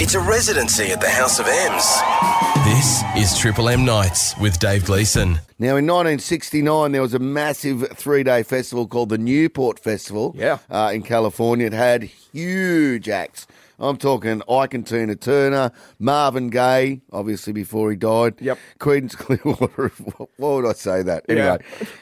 It's a residency at the House of M's. This is Triple M Nights with Dave Gleeson. Now, in 1969, there was a massive three-day festival called the Newport Festival in California. It had huge acts. I'm talking Ike and Tina Turner, Marvin Gaye, obviously before he died. Yep. Creedence Clearwater. Why would I say that? Anyway,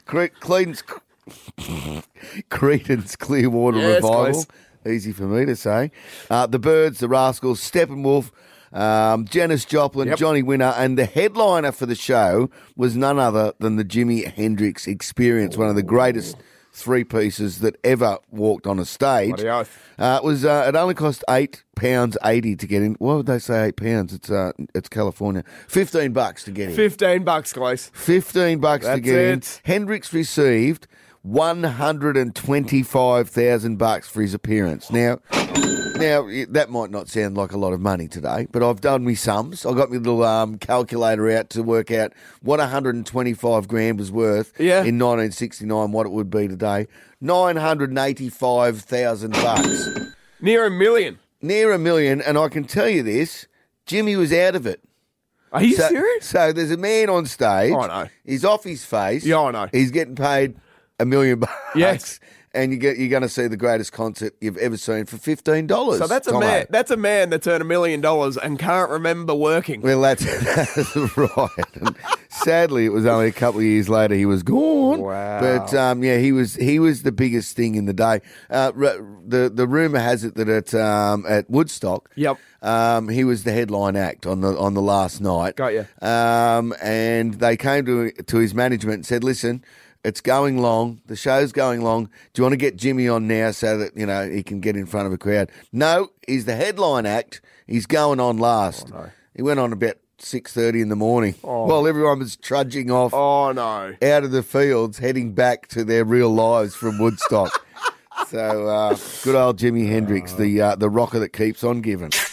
Creedence Clearwater Revival. Close. Easy for me to say. The Byrds, the Rascals, Steppenwolf, Janis Joplin, Johnny Winter, and the headliner for the show was none other than the Jimi Hendrix Experience, one of the greatest three pieces that ever walked on a stage. It only cost £8.80 to get in. Why would they say £8? It's California. $15 to get in. $15, guys. $15 to get in. It. Hendrix received $125,000 for his appearance. Now, that might not sound like a lot of money today, but I've done me sums. I got my little calculator out to work out what 125 grand was worth in 1969, what it would be today. $985,000. Near $1 million. Near $1 million, and I can tell you this, Jimmy was out of it. Are you serious? So there's a man on stage. Oh, no. He's off his face. Yeah, I know. He's getting paid $1 million. Yes. And you're going to see the greatest concert you've ever seen for $15. So that's a man. That's a man that's earned $1 million and can't remember working. Well, that's right. And sadly, it was only a couple of years later he was gone. Wow. But he was the biggest thing in the day. The rumor has it that at Woodstock, he was the headline act on the last night. Got you. And they came to his management and said, "Listen, it's going long. The show's going long. Do you want to get Jimmy on now so that, he can get in front of a crowd?" No, he's the headline act. He's going on last. Oh, no. He went on about 6:30 in the morning while everyone was trudging off out of the fields, heading back to their real lives from Woodstock. So good old Jimi Hendrix, the rocker that keeps on giving.